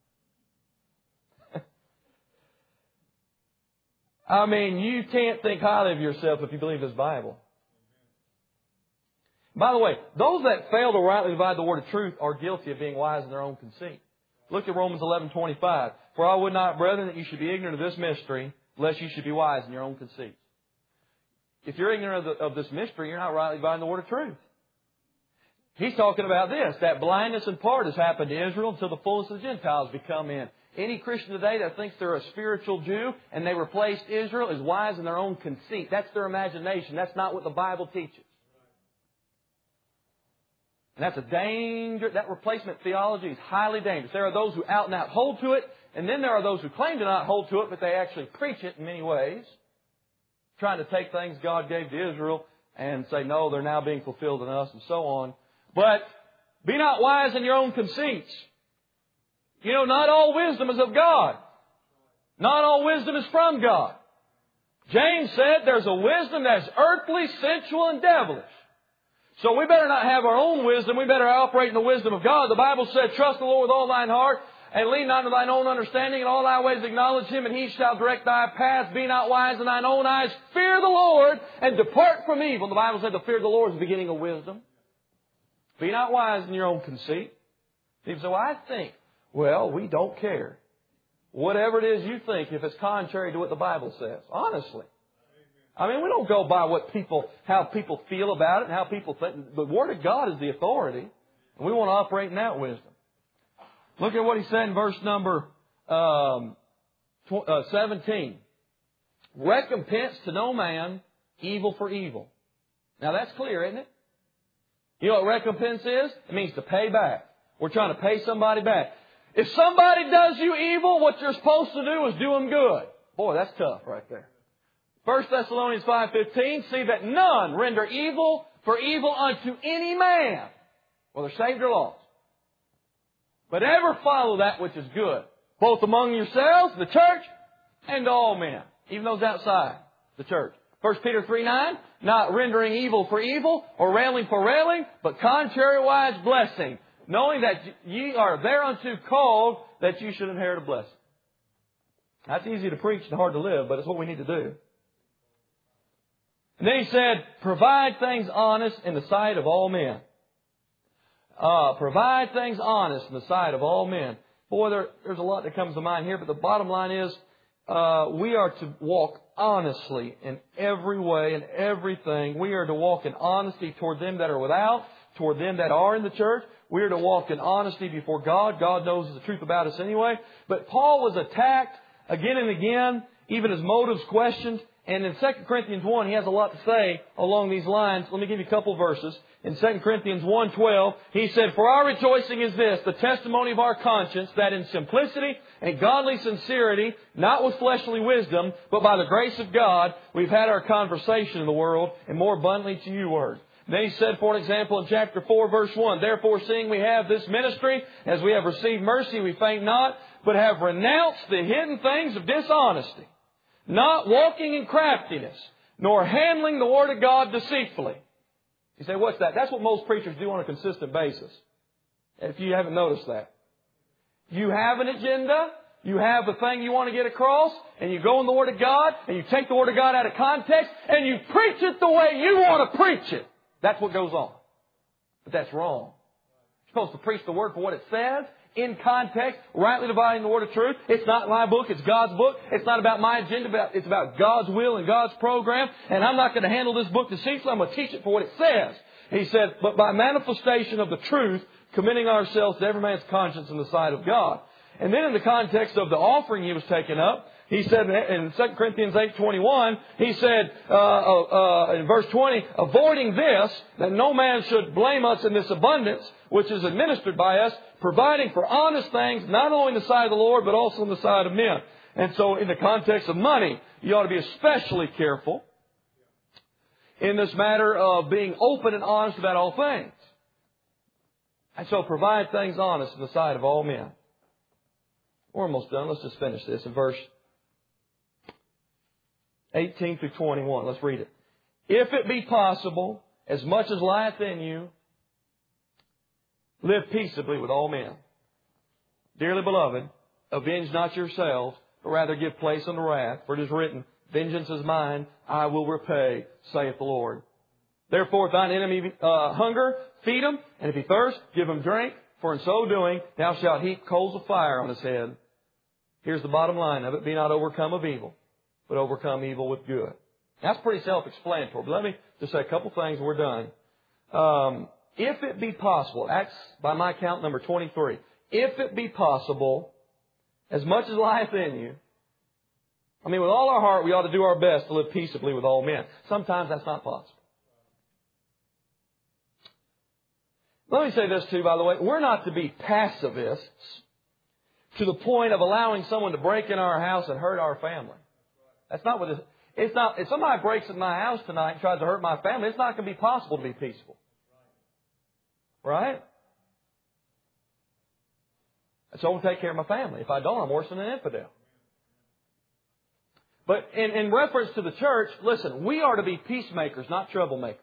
S1: I mean, you can't think highly of yourself if you believe this Bible. By the way, those that fail to rightly divide the word of truth are guilty of being wise in their own conceit. Look at Romans 11:25. For I would not, brethren, that you should be ignorant of this mystery, lest you should be wise in your own conceit. If you're ignorant of this mystery, you're not rightly dividing the word of truth. He's talking about this, that blindness in part has happened to Israel until the fullness of the Gentiles become in. Any Christian today that thinks they're a spiritual Jew and they replaced Israel is wise in their own conceit. That's their imagination. That's not what the Bible teaches. And that's a danger. That replacement theology is highly dangerous. There are those who out and out hold to it, and then there are those who claim to not hold to it, but they actually preach it in many ways, trying to take things God gave to Israel and say, no, they're now being fulfilled in us, and so on. But be not wise in your own conceits. You know, not all wisdom is of God. Not all wisdom is from God. James said there's a wisdom that's earthly, sensual, and devilish. So we better not have our own wisdom. We better operate in the wisdom of God. The Bible said, trust the Lord with all thine heart, and lean not to thine own understanding. In all thy ways acknowledge Him, and He shall direct thy path. Be not wise in thine own eyes. Fear the Lord, and depart from evil. The Bible said the fear of the Lord is the beginning of wisdom. Be not wise in your own conceit. People say, well, I think. Well, we don't care. Whatever it is you think, if it's contrary to what the Bible says. Honestly. I mean, we don't go by how people feel about it and how people think. The Word of God is the authority. And we want to operate in that wisdom. Look at what he said in verse number 17. Recompense to no man evil for evil. Now that's clear, isn't it? You know what recompense is? It means to pay back. We're trying to pay somebody back. If somebody does you evil, what you're supposed to do is do them good. Boy, that's tough right there. 1 Thessalonians 5:15, see that none render evil for evil unto any man, whether saved or lost. But ever follow that which is good, both among yourselves, the church, and to all men, even those outside the church. 1 Peter 3:9, not rendering evil for evil or railing for railing, but contrariwise blessing, knowing that ye are thereunto called that you should inherit a blessing. That's easy to preach and hard to live, but it's what we need to do. And then he said, provide things honest in the sight of all men. Provide things honest in the sight of all men. Boy, there's a lot that comes to mind here, but the bottom line is we are to walk honestly in every way and everything. We are to walk in honesty toward them that are without, toward them that are in the church. We are to walk in honesty before God. God knows the truth about us anyway. But Paul was attacked again and again, even his motives questioned. And in 2 Corinthians 1, he has a lot to say along these lines. Let me give you a couple verses. In 2 Corinthians 1:12, he said, for our rejoicing is this, the testimony of our conscience, that in simplicity and godly sincerity, not with fleshly wisdom, but by the grace of God, we've had our conversation in the world, and more abundantly to you word. Then he said, for an example, in chapter 4, verse 1, therefore, seeing we have this ministry, as we have received mercy, we faint not, but have renounced the hidden things of dishonesty, not walking in craftiness, nor handling the word of God deceitfully. You say, what's that? That's what most preachers do on a consistent basis. If you haven't noticed that. You have an agenda, you have the thing you want to get across, and you go in the Word of God, and you take the Word of God out of context, and you preach it the way you want to preach it. That's what goes on. But that's wrong. You're supposed to preach the Word for what it says, in context, rightly dividing the word of truth. It's not my book, it's God's book. It's not about my agenda, it's about God's will and God's program. And I'm not going to handle this book deceitfully. I'm going to teach it for what it says. He said, but by manifestation of the truth, committing ourselves to every man's conscience in the sight of God. And then in the context of the offering he was taking up, he said in 2 Corinthians 8:21, he said in verse 20, avoiding this, that no man should blame us in this abundance, which is administered by us, providing for honest things, not only in the sight of the Lord, but also in the sight of men. And so in the context of money, you ought to be especially careful in this matter of being open and honest about all things. And so provide things honest in the sight of all men. We're almost done. Let's just finish this in verse 18 through 21. Let's read it. If it be possible, as much as lieth in you, live peaceably with all men. Dearly beloved, avenge not yourselves, but rather give place unto wrath. For it is written, Vengeance is mine, I will repay, saith the Lord. Therefore, if thine enemy hunger, feed him, and if he thirst, give him drink. For in so doing, thou shalt heap coals of fire on his head. Here's the bottom line of it. Be not overcome of evil, but overcome evil with good. That's pretty self-explanatory. But let me just say a couple things and we're done. If it be possible, Acts by my count number 23. If it be possible, as much as lieth in you, I mean, with all our heart, we ought to do our best to live peaceably with all men. Sometimes that's not possible. Let me say this too, by the way. We're not to be pacifists to the point of allowing someone to break in our house and hurt our family. That's not what it's not. If somebody breaks in my house tonight and tries to hurt my family, it's not going to be possible to be peaceful. Right? So I want to take care of my family. If I don't, I'm worse than an infidel. But in reference to the church, listen, we are to be peacemakers, not troublemakers.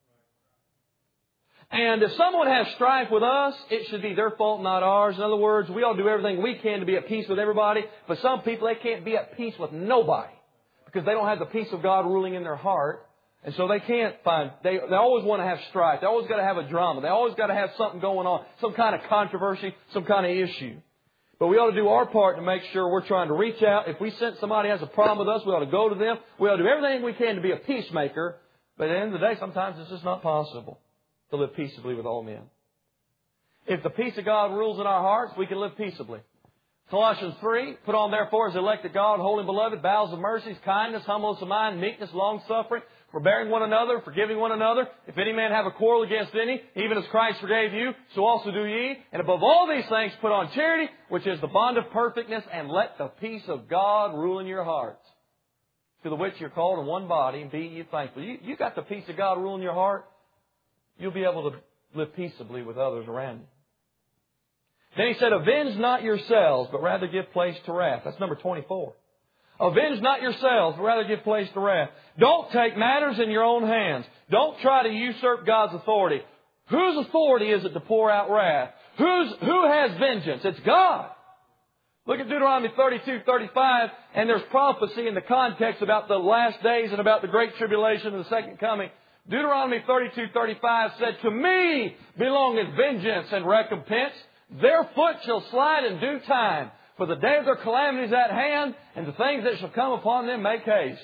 S1: And if someone has strife with us, it should be their fault, not ours. In other words, we ought to do everything we can to be at peace with everybody. But some people, they can't be at peace with nobody because they don't have the peace of God ruling in their heart. And so they can't find, they always want to have strife. They always got to have a drama. They always got to have something going on, some kind of controversy, some kind of issue. But we ought to do our part to make sure we're trying to reach out. If we sense somebody has a problem with us, we ought to go to them. We ought to do everything we can to be a peacemaker. But at the end of the day, sometimes it's just not possible to live peaceably with all men. If the peace of God rules in our hearts, we can live peaceably. Colossians 3, put on therefore as elect of God, holy and beloved, bowels of mercies, kindness, humbleness of mind, meekness, long-suffering, forbearing one another, forgiving one another. If any man have a quarrel against any, even as Christ forgave you, so also do ye. And above all these things, put on charity, which is the bond of perfectness, and let the peace of God rule in your hearts, to the which you're called in one body, and be ye thankful. You got the peace of God rule in your heart, you'll be able to live peaceably with others around you. Then he said, avenge not yourselves, but rather give place to wrath. That's number 24. Avenge not yourselves, but rather give place to wrath. Don't take matters in your own hands. Don't try to usurp God's authority. Whose authority is it to pour out wrath? Who has vengeance? It's God. Look at Deuteronomy 32:35, and there's prophecy in the context about the last days and about the great tribulation and the second coming. Deuteronomy 32:35 said, to me belongeth vengeance and recompense. Their foot shall slide in due time. For the day of their calamity is at hand, and the things that shall come upon them make haste.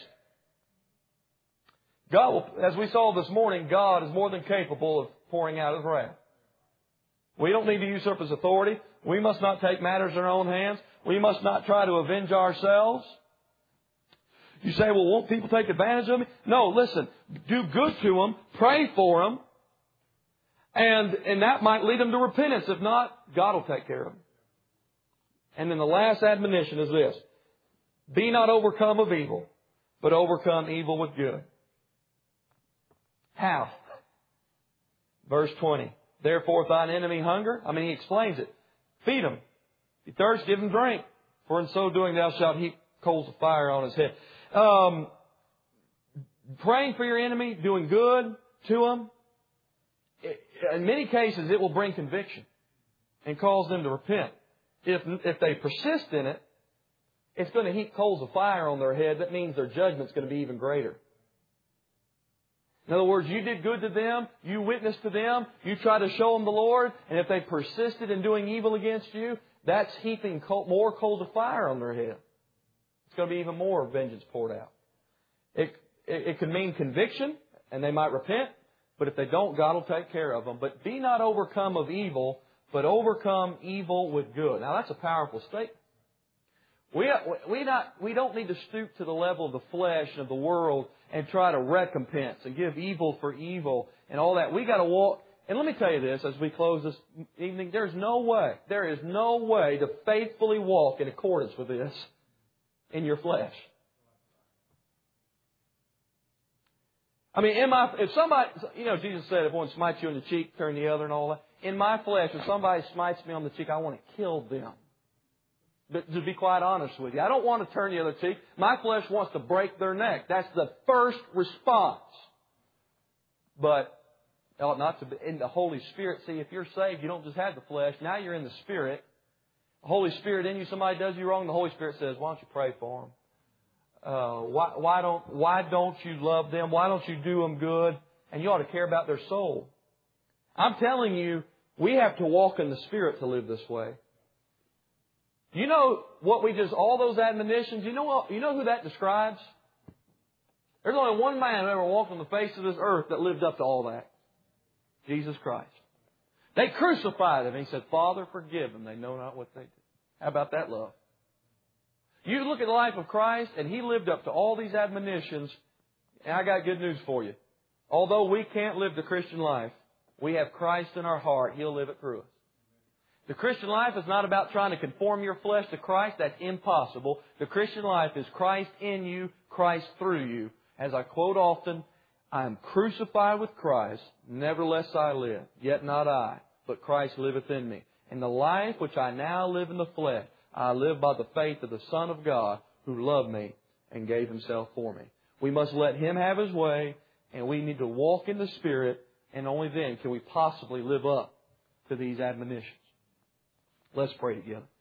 S1: God will, as we saw this morning, God is more than capable of pouring out His wrath. We don't need to usurp His authority. We must not take matters in our own hands. We must not try to avenge ourselves. You say, well, won't people take advantage of me? No, listen. Do good to them. Pray for them. And that might lead them to repentance. If not, God will take care of them. And then the last admonition is this. Be not overcome of evil, but overcome evil with good. How? Verse 20. Therefore, if thine enemy hunger, he explains it. Feed him. If he thirst, give him drink. For in so doing thou shalt heap coals of fire on his head. Praying for your enemy, doing good to him. In many cases, it will bring conviction and cause them to repent. If they persist in it, it's going to heap coals of fire on their head. That means their judgment's going to be even greater. In other words, you did good to them, you witnessed to them, you tried to show them the Lord, and if they persisted in doing evil against you, that's heaping more coals of fire on their head. It's going to be even more vengeance poured out. It could mean conviction, and they might repent. But if they don't, God will take care of them. But be not overcome of evil, but overcome evil with good. Now that's a powerful statement. We don't need to stoop to the level of the flesh and of the world and try to recompense and give evil for evil and all that. We got to walk. And let me tell you this as we close this evening. There is no way to faithfully walk in accordance with this in your flesh. If somebody, Jesus said, if one smites you in the cheek, turn the other and all that. in my flesh, if somebody smites me on the cheek, I want to kill them. But to be quite honest with you, I don't want to turn the other cheek. My flesh wants to break their neck. That's the first response. But it ought not to be in the Holy Spirit. See, if you're saved, you don't just have the flesh. Now you're in the Spirit. The Holy Spirit in you. Somebody does you wrong. The Holy Spirit says, "Why don't you pray for them? Why don't you love them? Why don't you do them good? And you ought to care about their soul." I'm telling you, we have to walk in the Spirit to live this way. You know what all those admonitions, you know who that describes? There's only one man who ever walked on the face of this earth that lived up to all that. Jesus Christ. They crucified Him. He said, "Father, forgive them. They know not what they do." How about that love? You look at the life of Christ, and He lived up to all these admonitions. And I got good news for you. Although we can't live the Christian life, we have Christ in our heart. He'll live it through us. The Christian life is not about trying to conform your flesh to Christ. That's impossible. The Christian life is Christ in you, Christ through you. As I quote often, "I am crucified with Christ, nevertheless I live. Yet not I, but Christ liveth in me. And the life which I now live in the flesh, I live by the faith of the Son of God, who loved me and gave Himself for me." We must let Him have His way, and we need to walk in the Spirit, and only then can we possibly live up to these admonitions. Let's pray together.